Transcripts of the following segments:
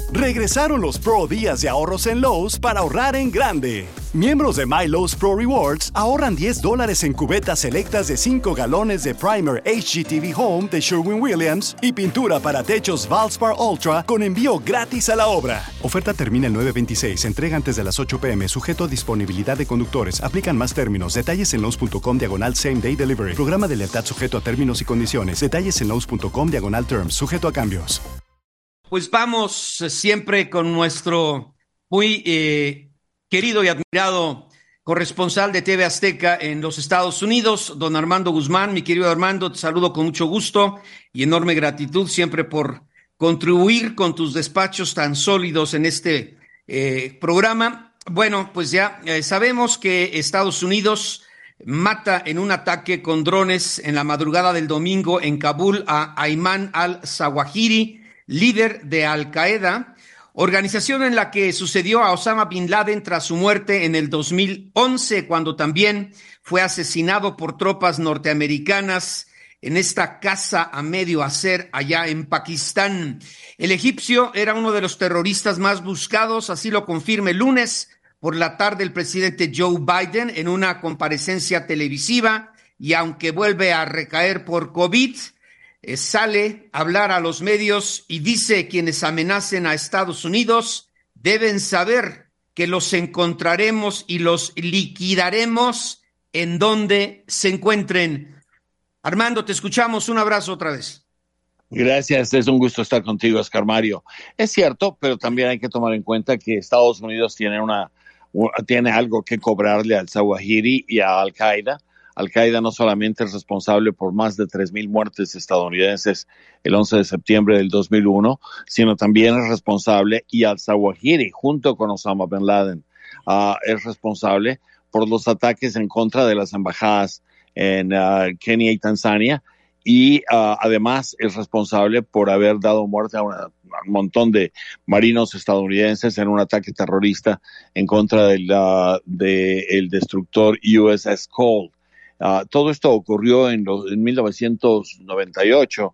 Regresaron los Pro Días de ahorros en Lowe's para ahorrar en grande. Miembros de My Lowe's Pro Rewards ahorran $10 en cubetas selectas de 5 galones de Primer HGTV Home de Sherwin-Williams y pintura para techos Valspar Ultra con envío gratis a la obra. Oferta termina el 9/26. Entrega antes de las 8 p.m. Sujeto a disponibilidad de conductores. Aplican más términos. Detalles en Lowe's.com/Same Day Delivery. Programa de lealtad sujeto a términos y condiciones. Detalles en Lowe's.com/Terms. Sujeto a cambios. Pues vamos siempre con nuestro muy querido y admirado corresponsal de TV Azteca en los Estados Unidos, don Armando Guzmán. Mi querido Armando, te saludo con mucho gusto y enorme gratitud siempre por contribuir con tus despachos tan sólidos en este programa. Bueno, pues ya sabemos que Estados Unidos mata en un ataque con drones en la madrugada del domingo en Kabul a Ayman al-Zawahiri, líder de Al-Qaeda, organización en la que sucedió a Osama Bin Laden tras su muerte en el 2011, cuando también fue asesinado por tropas norteamericanas en esta casa a medio hacer allá en Pakistán. El egipcio era uno de los terroristas más buscados, así lo confirma el lunes por la tarde el presidente Joe Biden en una comparecencia televisiva, y aunque vuelve a recaer por COVID, sale a hablar a los medios y dice: quienes amenacen a Estados Unidos deben saber que los encontraremos y los liquidaremos en donde se encuentren. Armando, te escuchamos. Un abrazo otra vez. Gracias, es un gusto estar contigo, Oscar Mario. Es cierto, pero también hay que tomar en cuenta que Estados Unidos tiene algo que cobrarle al Zawahiri y a Al-Qaeda. Al-Qaeda no solamente es responsable por más de 3,000 muertes estadounidenses el 11 de septiembre del 2001, sino también es responsable, y al-Zawahiri, junto con Osama Bin Laden, es responsable por los ataques en contra de las embajadas en Kenia y Tanzania, y además es responsable por haber dado muerte a un montón de marinos estadounidenses en un ataque terrorista en contra del destructor USS Cole. Todo esto ocurrió en 1998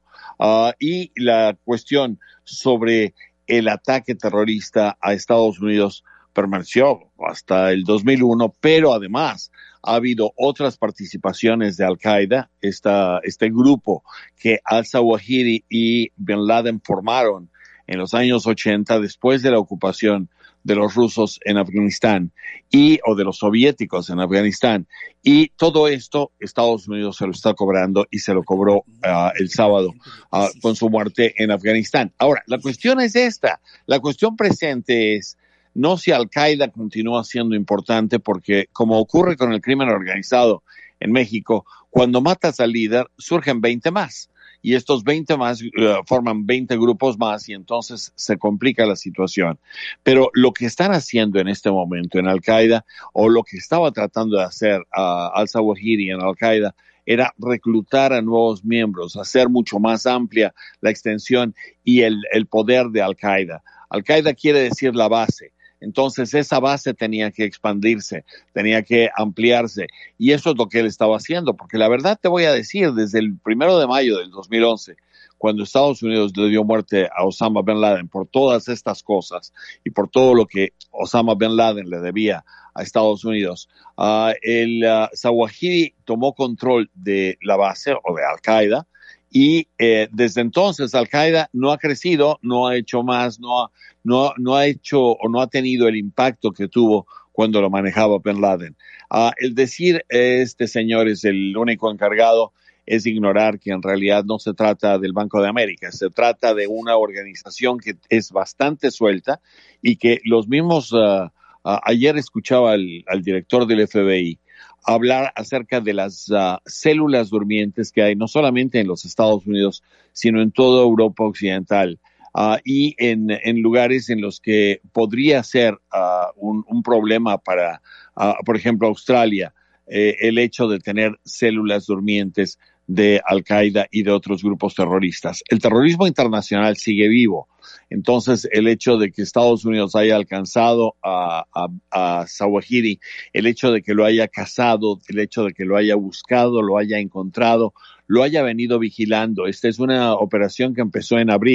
y la cuestión sobre el ataque terrorista a Estados Unidos permaneció hasta el 2001, pero además ha habido otras participaciones de Al-Qaeda, este grupo que al-Zawahiri y Bin Laden formaron en los años 80 después de la ocupación de los rusos en Afganistán o de los soviéticos en Afganistán. Y todo esto Estados Unidos se lo está cobrando, y se lo cobró el sábado con su muerte en Afganistán. Ahora, la cuestión es esta. La cuestión presente es no si Al-Qaeda continúa siendo importante, porque como ocurre con el crimen organizado en México, cuando matas al líder surgen 20 más. Y estos 20 más forman 20 grupos más, y entonces se complica la situación. Pero lo que están haciendo en este momento en Al-Qaeda, o lo que estaba tratando de hacer al-Zawahiri en Al-Qaeda, era reclutar a nuevos miembros, hacer mucho más amplia la extensión y el poder de Al-Qaeda. Al-Qaeda quiere decir la base. Entonces esa base tenía que expandirse, tenía que ampliarse, y eso es lo que él estaba haciendo, porque la verdad te voy a decir, desde el 1 de mayo del 2011, cuando Estados Unidos le dio muerte a Osama Bin Laden por todas estas cosas y por todo lo que Osama Bin Laden le debía a Estados Unidos, el Zawahiri tomó control de la base o de Al-Qaeda, y desde entonces Al-Qaeda no ha crecido, no ha hecho más, no ha hecho o no ha tenido el impacto que tuvo cuando lo manejaba Bin Laden. El decir este señor es el único encargado es ignorar que en realidad no se trata del Banco de América, se trata de una organización que es bastante suelta, y que los mismos, ayer escuchaba al director del FBI hablar acerca de las células durmientes que hay no solamente en los Estados Unidos, sino en toda Europa Occidental, y en lugares en los que podría ser un problema para, por ejemplo, Australia, el hecho de tener células durmientes de Al-Qaeda y de otros grupos terroristas. El terrorismo internacional sigue vivo. Entonces, el hecho de que Estados Unidos haya alcanzado a Zawahiri, el hecho de que lo haya cazado, el hecho de que lo haya buscado, lo haya encontrado, lo haya venido vigilando. Esta es una operación que empezó en abril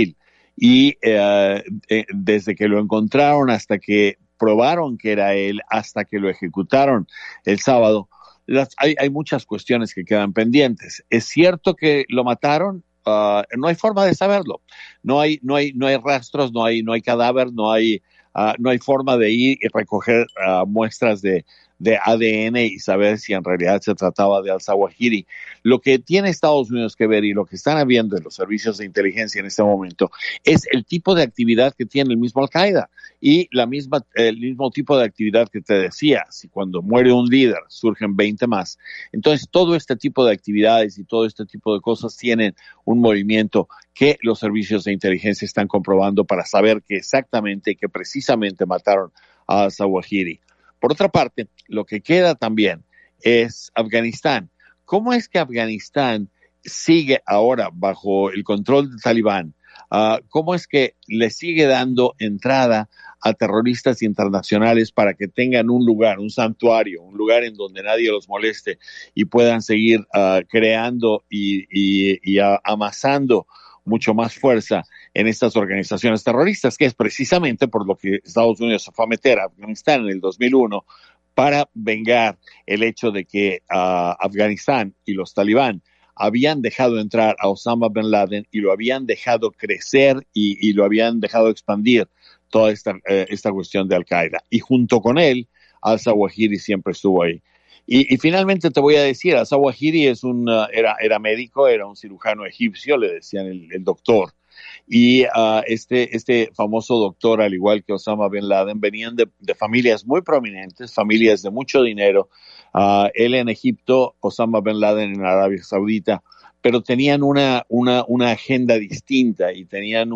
y desde que lo encontraron hasta que probaron que era él, hasta que lo ejecutaron el sábado, hay muchas cuestiones que quedan pendientes. ¿Es cierto que lo mataron? No hay forma de saberlo. No hay rastros, no hay cadáver, no hay forma de ir y recoger muestras de ADN y saber si en realidad se trataba de al-Zawahiri. Lo que tiene Estados Unidos que ver y lo que están viendo en los servicios de inteligencia en este momento es el tipo de actividad que tiene el mismo Al-Qaeda y el mismo tipo de actividad que te decía. Si cuando muere un líder surgen 20 más, entonces todo este tipo de actividades y todo este tipo de cosas tienen un movimiento que los servicios de inteligencia están comprobando para saber que exactamente, que precisamente mataron a al-Zawahiri. Por otra parte, lo que queda también es Afganistán. ¿Cómo es que Afganistán sigue ahora bajo el control del Talibán? ¿Cómo es que le sigue dando entrada a terroristas internacionales para que tengan un lugar, un santuario, un lugar en donde nadie los moleste y puedan seguir creando y amasando mucho más fuerza en estas organizaciones terroristas, que es precisamente por lo que Estados Unidos se fue a meter a Afganistán en el 2001 para vengar el hecho de que Afganistán y los talibán habían dejado entrar a Osama Bin Laden y lo habían dejado crecer y lo habían dejado expandir toda esta cuestión de Al-Qaeda. Y junto con él, al-Zawahiri siempre estuvo ahí. Y finalmente te voy a decir, al-Zawahiri era médico, era un cirujano egipcio, le decían el doctor. Y este famoso doctor, al igual que Osama Bin Laden, venían de familias muy prominentes, familias de mucho dinero. Él en Egipto, Osama Bin Laden en Arabia Saudita, pero tenían una agenda distinta y tenían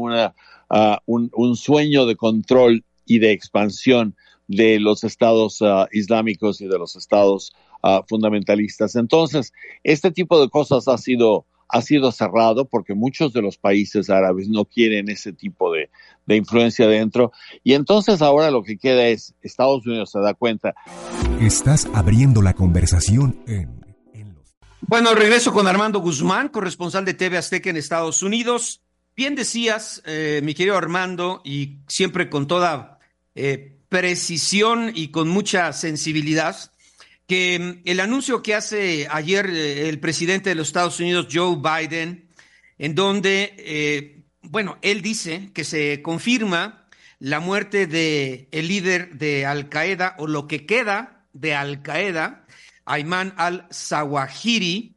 un sueño de control y de expansión de los estados islámicos y de los estados fundamentalistas. Entonces, este tipo de cosas ha sido cerrado porque muchos de los países árabes no quieren ese tipo de influencia dentro. Y entonces ahora lo que queda es, Estados Unidos se da cuenta. Estás abriendo la conversación Bueno, regreso con Armando Guzmán, corresponsal de TV Azteca en Estados Unidos. Bien decías, mi querido Armando, y siempre con toda precisión y con mucha sensibilidad, que el anuncio que hace ayer el presidente de los Estados Unidos, Joe Biden, en donde, él dice que se confirma la muerte de el líder de Al-Qaeda, o lo que queda de Al-Qaeda, Ayman al-Zawahiri,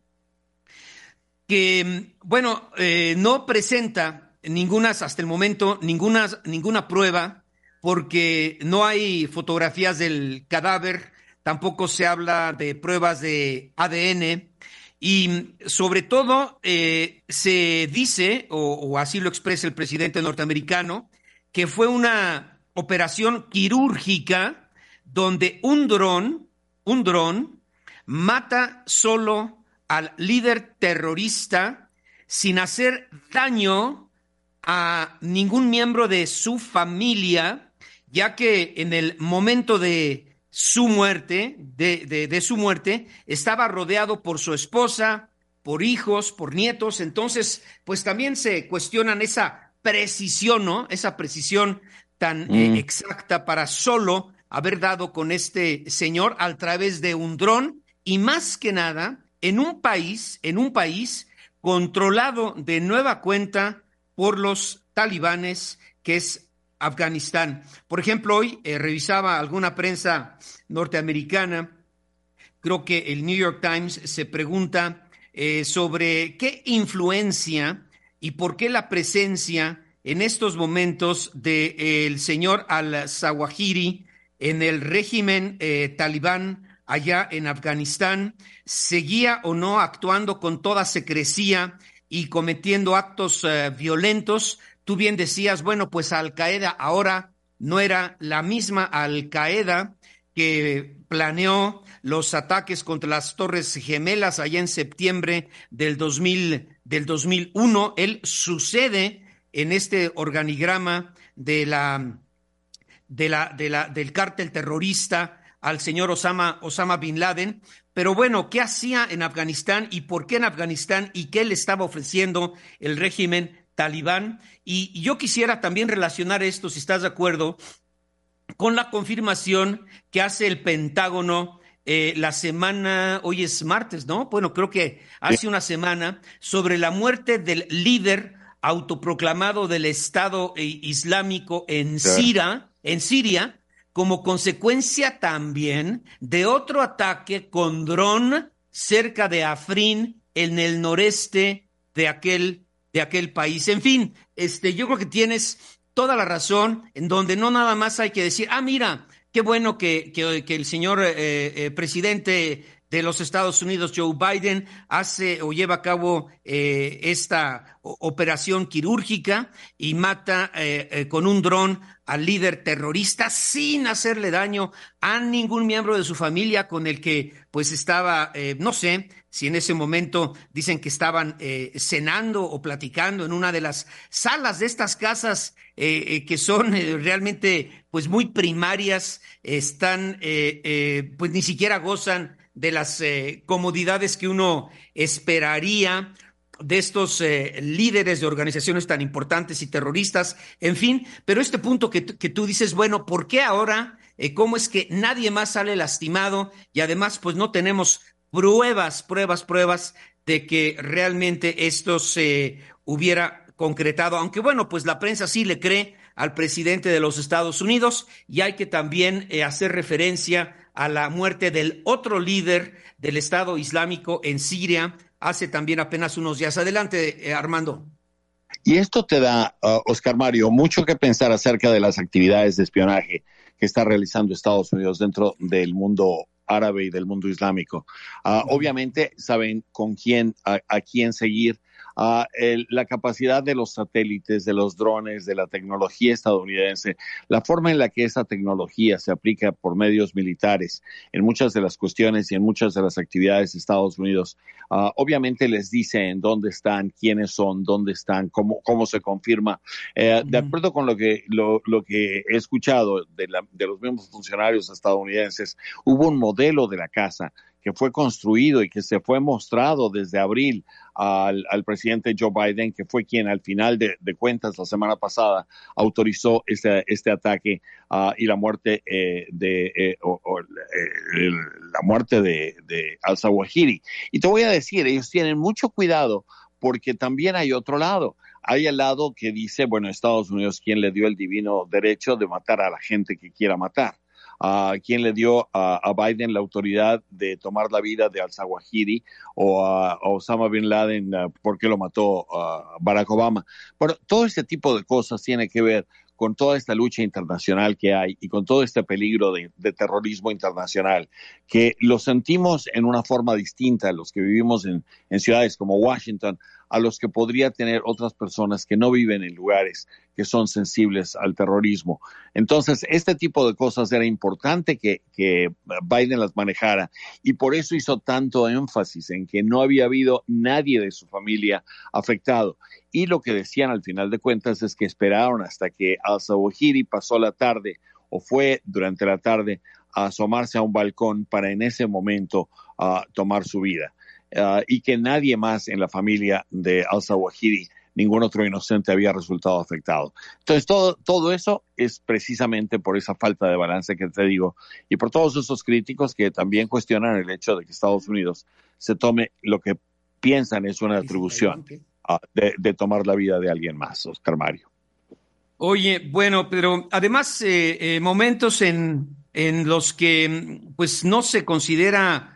que, no presenta hasta el momento, ninguna prueba, porque no hay fotografías del cadáver. Tampoco se habla de pruebas de ADN y sobre todo se dice, o así lo expresa el presidente norteamericano, que fue una operación quirúrgica donde un dron mata solo al líder terrorista sin hacer daño a ningún miembro de su familia, ya que en el momento de su muerte, de su muerte, estaba rodeado por su esposa, por hijos, por nietos. Entonces, pues también se cuestionan esa precisión, ¿no? Esa precisión tan exacta para solo haber dado con este señor a través de un dron, y más que nada en un país controlado de nueva cuenta por los talibanes, que es Afganistán. Por ejemplo, hoy revisaba alguna prensa norteamericana, creo que el New York Times se pregunta sobre qué influencia y por qué la presencia en estos momentos del señor al-Zawahiri en el régimen talibán allá en Afganistán, seguía o no actuando con toda secrecía y cometiendo actos violentos. Tú bien decías, pues Al-Qaeda ahora no era la misma Al-Qaeda que planeó los ataques contra las Torres Gemelas allá en septiembre del 2001. Él sucede en este organigrama del cártel terrorista al señor Osama Bin Laden. Pero ¿qué hacía en Afganistán y por qué en Afganistán y qué le estaba ofreciendo el régimen talibán. Y yo quisiera también relacionar esto, si estás de acuerdo, con la confirmación que hace el Pentágono la semana, hoy es martes, ¿no? Bueno, creo que hace una semana, sobre la muerte del líder autoproclamado del Estado Islámico en Siria, como consecuencia también de otro ataque con dron cerca de Afrin, en el noreste de aquel país. En fin, yo creo que tienes toda la razón, en donde no nada más hay que decir, mira, qué bueno que el señor presidente de los Estados Unidos, Joe Biden, hace o lleva a cabo esta operación quirúrgica y mata con un dron al líder terrorista sin hacerle daño a ningún miembro de su familia con el que pues estaba, no sé si en ese momento dicen que estaban cenando o platicando en una de las salas de estas casas que son realmente pues muy primarias, están pues ni siquiera gozan de las comodidades que uno esperaría de estos líderes de organizaciones tan importantes y terroristas, en fin, pero este punto que tú dices, bueno, ¿por qué ahora? ¿Cómo es que nadie más sale lastimado? Y además, pues no tenemos pruebas de que realmente esto se hubiera concretado, aunque bueno, pues la prensa sí le cree al presidente de los Estados Unidos, y hay que también hacer referencia a la muerte del otro líder del Estado Islámico en Siria hace también apenas unos días. Adelante, Armando. Y esto te da, Oscar Mario, mucho que pensar acerca de las actividades de espionaje que está realizando Estados Unidos dentro del mundo árabe y del mundo islámico. Obviamente saben con quién, a quién seguir. La capacidad de los satélites, de los drones, de la tecnología estadounidense, la forma en la que esa tecnología se aplica por medios militares en muchas de las cuestiones y en muchas de las actividades de Estados Unidos, obviamente les dice en dónde están, quiénes son, dónde están, cómo se confirma. De acuerdo con lo que he escuchado de los mismos funcionarios estadounidenses, hubo un modelo de la casa que fue construido y que se fue mostrado desde abril al presidente Joe Biden, que fue quien al final de cuentas la semana pasada autorizó este ataque y la muerte la muerte de al-Zawahiri. Y te voy a decir, ellos tienen mucho cuidado porque también hay otro lado. Hay el lado que dice, bueno, Estados Unidos, ¿quién le dio el divino derecho de matar a la gente que quiera matar? ¿Quién le dio a Biden la autoridad de tomar la vida de al-Zawahiri o a Osama Bin Laden? ¿Por qué lo mató Barack Obama? Bueno, todo este tipo de cosas tiene que ver con toda esta lucha internacional que hay y con todo este peligro de terrorismo internacional, que lo sentimos en una forma distinta los que vivimos en ciudades como Washington, a los que podría tener otras personas que no viven en lugares que son sensibles al terrorismo. Entonces, este tipo de cosas era importante que Biden las manejara, y por eso hizo tanto énfasis en que no había habido nadie de su familia afectado. Y lo que decían al final de cuentas es que esperaron hasta que al-Zawahiri pasó la tarde o fue durante la tarde a asomarse a un balcón para en ese momento tomar su vida. Y que nadie más en la familia de al-Zawahiri, ningún otro inocente, había resultado afectado. Entonces, todo eso es precisamente por esa falta de balance que te digo, y por todos esos críticos que también cuestionan el hecho de que Estados Unidos se tome lo que piensan es una atribución de tomar la vida de alguien más, Oscar Mario. Oye, bueno, pero además momentos en los que pues no se considera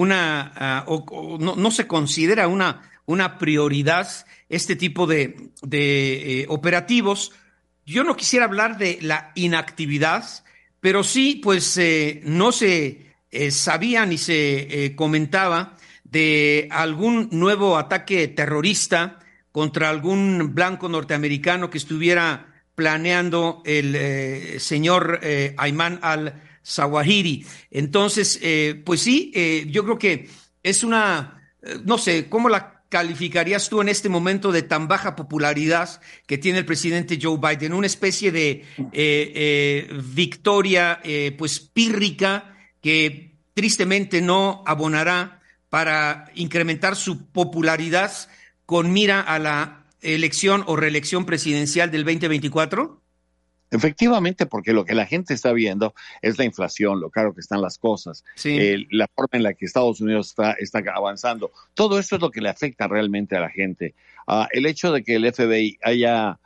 no se considera una prioridad este tipo de operativos. Yo no quisiera hablar de la inactividad, pero sí, pues no se sabía ni se comentaba de algún nuevo ataque terrorista contra algún blanco norteamericano que estuviera planeando el señor Ayman al-Zawahiri. Entonces, pues sí, yo creo que es no sé, ¿cómo la calificarías tú en este momento de tan baja popularidad que tiene el presidente Joe Biden? Una especie de victoria pues pírrica que tristemente no abonará para incrementar su popularidad con mira a la elección o reelección presidencial del 2024? Efectivamente, porque lo que la gente está viendo es la inflación, lo caro que están las cosas, Sí. la forma en la que Estados Unidos está avanzando. Todo eso es lo que le afecta realmente a la gente. El hecho de que el FBI haya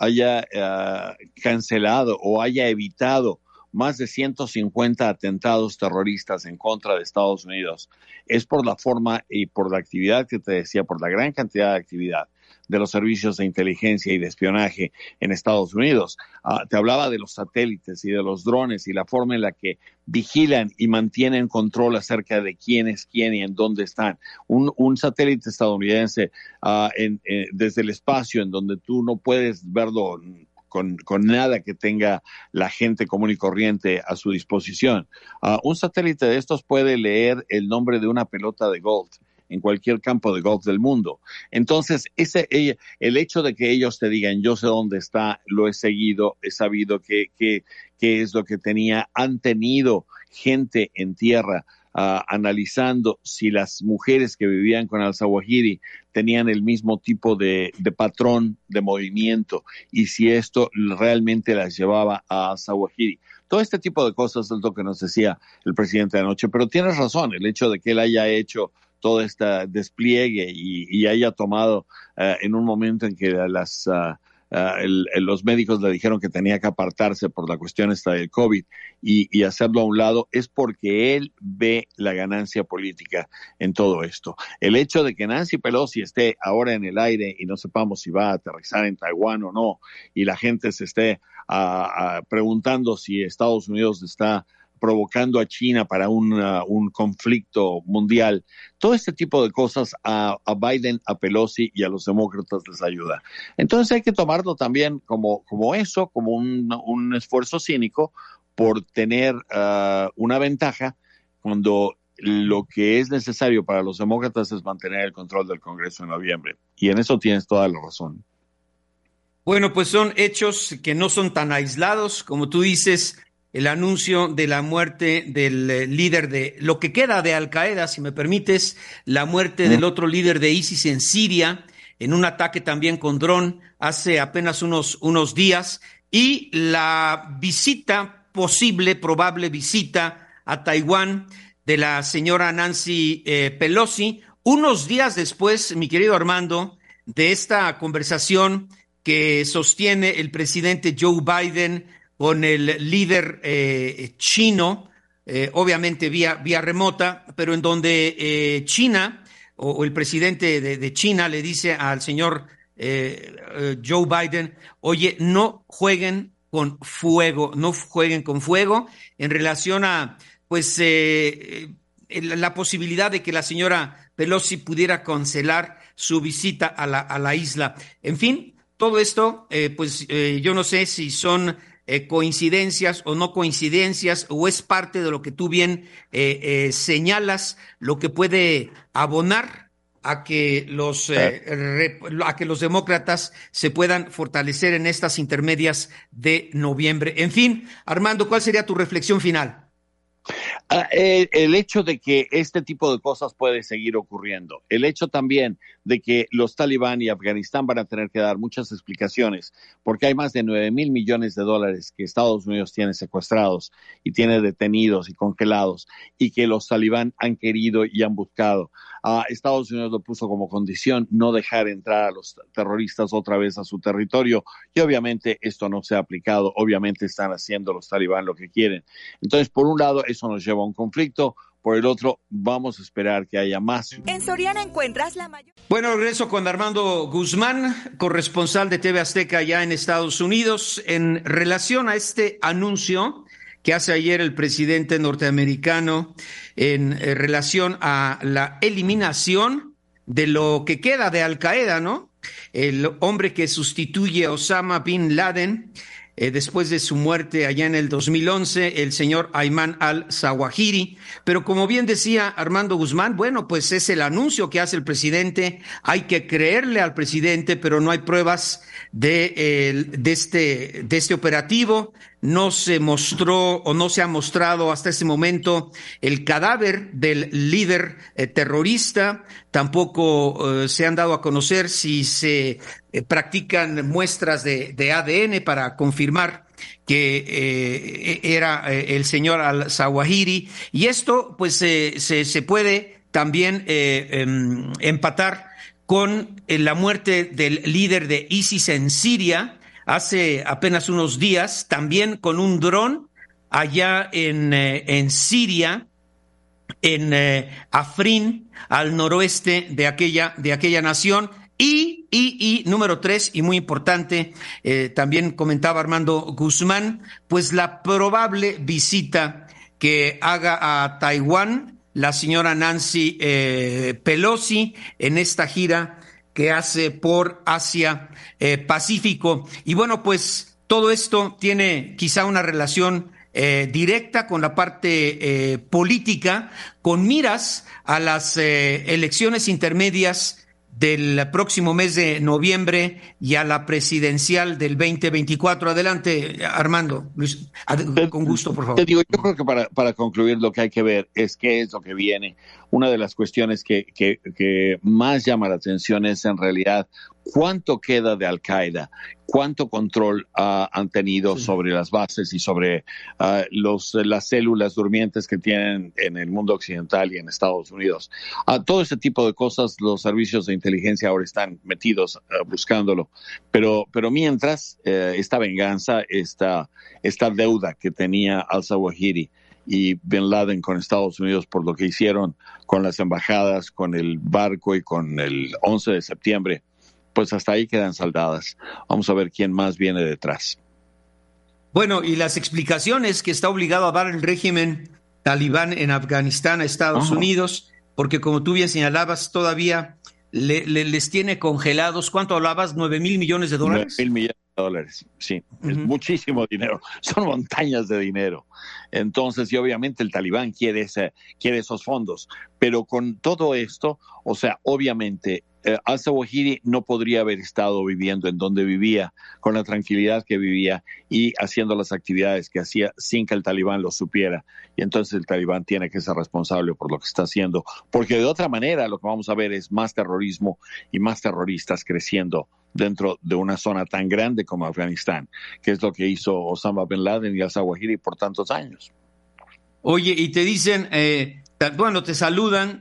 cancelado o haya evitado más de 150 atentados terroristas en contra de Estados Unidos es por la forma y por la actividad que te decía, por la gran cantidad de actividad de los servicios de inteligencia y de espionaje en Estados Unidos. Te hablaba de los satélites y de los drones y la forma en la que vigilan y mantienen control acerca de quién es quién y en dónde están. Un satélite estadounidense desde el espacio, en donde tú no puedes verlo con nada que tenga la gente común y corriente a su disposición. Un satélite de estos puede leer el nombre de una pelota de golf en cualquier campo de golf del mundo. Entonces, el hecho de que ellos te digan, yo sé dónde está, lo he seguido, he sabido qué es lo que tenía, han tenido gente en tierra analizando si las mujeres que vivían con al-Zawahiri tenían el mismo tipo de patrón de movimiento y si esto realmente las llevaba a al-Zawahiri. Todo este tipo de cosas es lo que nos decía el presidente anoche, pero tienes razón, el hecho de que él haya hecho todo este despliegue y haya tomado en un momento en que los médicos le dijeron que tenía que apartarse por la cuestión esta del COVID y hacerlo a un lado, es porque él ve la ganancia política en todo esto. El hecho de que Nancy Pelosi esté ahora en el aire y no sepamos si va a aterrizar en Taiwán o no, y la gente se esté preguntando si Estados Unidos está provocando a China para un conflicto mundial. Todo este tipo de cosas a Biden, a Pelosi y a los demócratas les ayuda. Entonces hay que tomarlo también como eso, como un esfuerzo cínico por tener una ventaja cuando lo que es necesario para los demócratas es mantener el control del Congreso en noviembre. Y en eso tienes toda la razón. Bueno, pues son hechos que no son tan aislados, como tú dices. El anuncio de la muerte del líder de lo que queda de Al-Qaeda, si me permites, la muerte del otro líder de ISIS en Siria, en un ataque también con dron hace apenas unos días, y la probable visita a Taiwán de la señora Nancy Pelosi, unos días después, mi querido Armando, de esta conversación que sostiene el presidente Joe Biden con el líder chino, obviamente vía remota, pero en donde China o el presidente de China le dice al señor Joe Biden, oye, no jueguen con fuego en relación a pues la posibilidad de que la señora Pelosi pudiera cancelar su visita a la isla. En fin, todo esto, yo no sé si son coincidencias o no coincidencias, o es parte de lo que tú bien señalas, lo que puede abonar a que los demócratas se puedan fortalecer en estas intermedias de noviembre. En fin, Armando, ¿cuál sería tu reflexión final? El hecho de que este tipo de cosas puede seguir ocurriendo, el hecho también de que los talibán y Afganistán van a tener que dar muchas explicaciones porque hay más de 9,000 millones de dólares que Estados Unidos tiene secuestrados y tiene detenidos y congelados y que los talibán han querido y han buscado. Estados Unidos lo puso como condición no dejar entrar a los terroristas otra vez a su territorio y obviamente esto no se ha aplicado, obviamente están haciendo los talibán lo que quieren. Entonces, por un lado, eso nos lleva a un conflicto, por el otro, vamos a esperar que haya más. En Soriana encuentras la mayor... Bueno, regreso con Armando Guzmán, corresponsal de TV Azteca ya en Estados Unidos, en relación a este anuncio que hace ayer el presidente norteamericano en relación a la eliminación de lo que queda de Al-Qaeda, ¿no? El hombre que sustituye a Osama Bin Laden después de su muerte allá en el 2011, el señor Ayman al-Zawahiri. Pero como bien decía Armando Guzmán, bueno, pues es el anuncio que hace el presidente, hay que creerle al presidente, pero no hay pruebas de este operativo, no se mostró o no se ha mostrado hasta ese momento el cadáver del líder terrorista. Tampoco se han dado a conocer si se practican muestras de ADN para confirmar que era el señor al-Zawahiri. Y esto pues se puede también empatar con la muerte del líder de ISIS en Siria hace apenas unos días, también con un dron allá en Siria, en Afrin, al noroeste de aquella nación. Y número 3, y muy importante, también comentaba Armando Guzmán, pues la probable visita que haga a Taiwán la señora Nancy Pelosi en esta gira que hace por Asia Pacífico. Y bueno, pues todo esto tiene quizá una relación directa con la parte política, con miras a las elecciones intermedias del próximo mes de noviembre y a la presidencial del 2024. Adelante, Armando. Luis, con gusto, por favor. Te digo, yo creo que para concluir lo que hay que ver es qué es lo que viene. Una de las cuestiones que más llama la atención es en realidad cuánto queda de Al-Qaeda, cuánto control han tenido sobre las bases y sobre las células durmientes que tienen en el mundo occidental y en Estados Unidos. Todo ese tipo de cosas, los servicios de inteligencia ahora están metidos buscándolo. Pero mientras, esta venganza, esta deuda que tenía al-Zawahiri y Bin Laden con Estados Unidos por lo que hicieron con las embajadas, con el barco y con el 11 de septiembre, pues hasta ahí quedan saldadas. Vamos a ver quién más viene detrás. Bueno, y las explicaciones que está obligado a dar el régimen talibán en Afganistán a Estados Unidos, porque como tú bien señalabas, todavía les tiene congelados. ¿Cuánto hablabas? ¿9,000 millones de dólares? 9,000 millones de dólares, sí. Es muchísimo dinero. Son montañas de dinero. Entonces, y obviamente el talibán quiere esos fondos. Pero con todo esto, o sea, obviamente al-Zawahiri no podría haber estado viviendo en donde vivía, con la tranquilidad que vivía y haciendo las actividades que hacía sin que el talibán lo supiera. Y entonces el talibán tiene que ser responsable por lo que está haciendo, porque de otra manera lo que vamos a ver es más terrorismo y más terroristas creciendo dentro de una zona tan grande como Afganistán, que es lo que hizo Osama Bin Laden y al-Zawahiri por tantos años. Oye, y te dicen... bueno, te saludan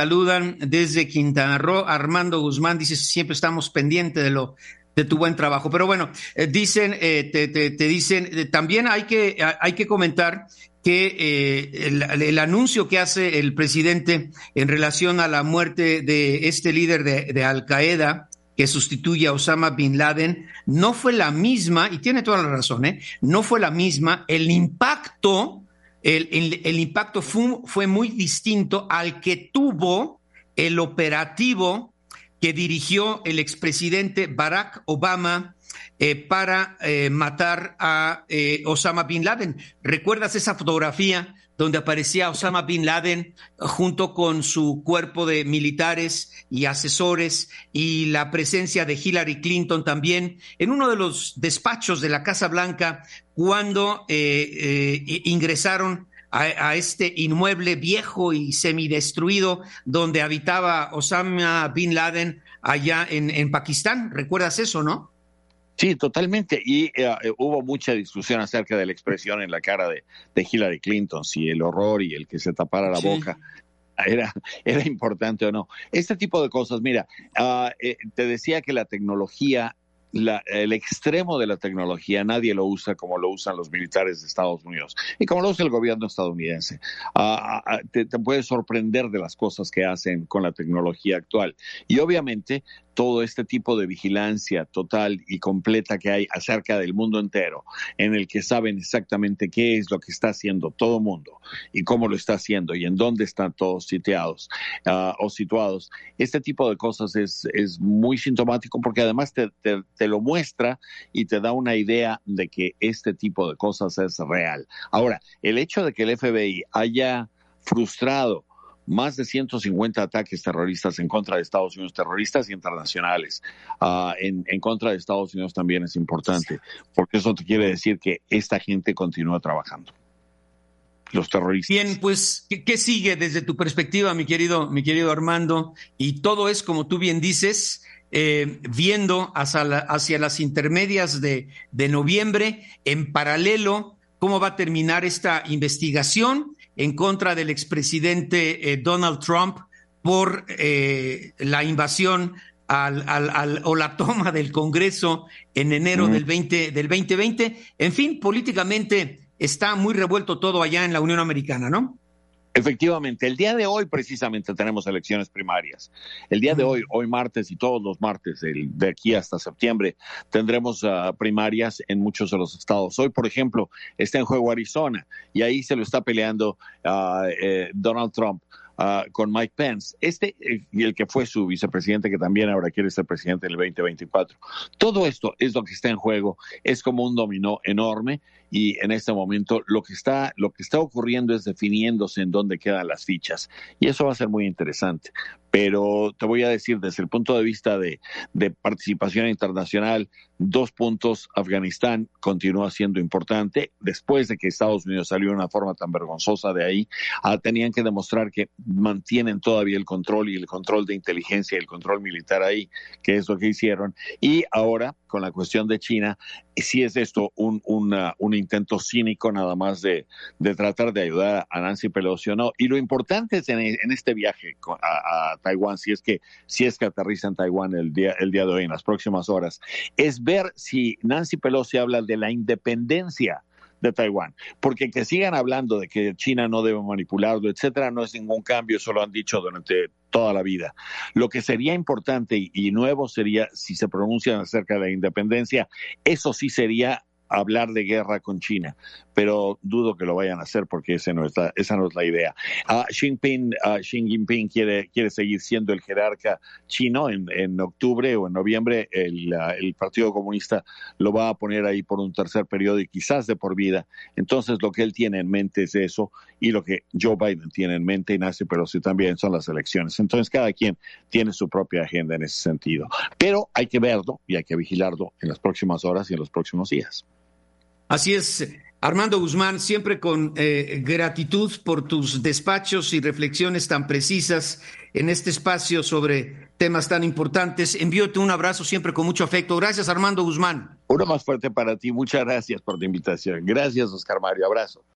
desde Quintana Roo. Armando Guzmán dice, siempre estamos pendientes de tu buen trabajo. Pero bueno, te dicen, también hay que comentar que el anuncio que hace el presidente en relación a la muerte de este líder de Al-Qaeda, que sustituye a Osama Bin Laden, no fue la misma, y tiene toda la razón, no fue la misma, el impacto fue muy distinto al que tuvo el operativo que dirigió el expresidente Barack Obama para matar a Osama Bin Laden. ¿Recuerdas esa fotografía donde aparecía Osama Bin Laden junto con su cuerpo de militares y asesores y la presencia de Hillary Clinton también en uno de los despachos de la Casa Blanca cuando ingresaron a este inmueble viejo y semidestruido donde habitaba Osama Bin Laden allá en Pakistán? ¿Recuerdas eso, no? Sí, totalmente. Y hubo mucha discusión acerca de la expresión en la cara de Hillary Clinton, si el horror y el que se tapara la boca era importante o no. Este tipo de cosas, mira, te decía que la tecnología, el extremo de la tecnología, nadie lo usa como lo usan los militares de Estados Unidos y como lo usa el gobierno estadounidense. Te puedes sorprender de las cosas que hacen con la tecnología actual. Y obviamente todo este tipo de vigilancia total y completa que hay acerca del mundo entero, en el que saben exactamente qué es lo que está haciendo todo el mundo y cómo lo está haciendo y en dónde están todos sitiados o situados. Este tipo de cosas es muy sintomático porque además te lo muestra y te da una idea de que este tipo de cosas es real. Ahora, el hecho de que el FBI haya frustrado más de 150 ataques terroristas en contra de Estados Unidos, terroristas internacionales. En contra de Estados Unidos también es importante, porque eso te quiere decir que esta gente continúa trabajando. Los terroristas. Bien, pues, ¿qué sigue desde tu perspectiva, mi querido Armando? Y todo es, como tú bien dices, viendo hacia las intermedias de noviembre, en paralelo, cómo va a terminar esta investigación en contra del expresidente Donald Trump por la invasión o la toma del Congreso en enero del 2020. En fin, políticamente está muy revuelto todo allá en la Unión Americana, ¿no? Efectivamente, el día de hoy precisamente tenemos elecciones primarias. El día de hoy martes y todos los martes, de aquí hasta septiembre, tendremos primarias en muchos de los estados. Hoy, por ejemplo, está en juego Arizona y ahí se lo está peleando Donald Trump con Mike Pence, y el que fue su vicepresidente, que también ahora quiere ser presidente en el 2024. Todo esto es lo que está en juego, es como un dominó enorme, y en este momento lo que está ocurriendo es definiéndose en dónde quedan las fichas, y eso va a ser muy interesante. Pero te voy a decir, desde el punto de vista de participación internacional, 2 puntos. Afganistán continúa siendo importante. Después de que Estados Unidos salió de una forma tan vergonzosa de ahí, tenían que demostrar que mantienen todavía el control, y el control de inteligencia y el control militar ahí, que es lo que hicieron. Y ahora, con la cuestión de China, sí es esto un intento cínico nada más de tratar de ayudar a Nancy Pelosi o no. Y lo importante es en este viaje a Taiwán, si es que aterriza en Taiwán el día de hoy, en las próximas horas, es ver si Nancy Pelosi habla de la independencia de Taiwán, porque que sigan hablando de que China no debe manipularlo, etcétera, no es ningún cambio, eso lo han dicho durante toda la vida. Lo que sería importante y nuevo sería si se pronuncian acerca de la independencia, eso sí sería hablar de guerra con China, pero dudo que lo vayan a hacer, porque esa no es la idea. Xi Jinping quiere seguir siendo el jerarca chino. En octubre o en noviembre el Partido Comunista lo va a poner ahí por un tercer periodo y quizás de por vida. Entonces lo que él tiene en mente es eso, y lo que Joe Biden tiene en mente, y Nancy Pelosi también, son las elecciones. Entonces cada quien tiene su propia agenda en ese sentido, pero hay que verlo y hay que vigilarlo en las próximas horas y en los próximos días. Así es, Armando Guzmán, siempre con gratitud por tus despachos y reflexiones tan precisas en este espacio sobre temas tan importantes. Envíote un abrazo siempre con mucho afecto. Gracias, Armando Guzmán. Uno más fuerte para ti. Muchas gracias por tu invitación. Gracias, Oscar Mario. Abrazo.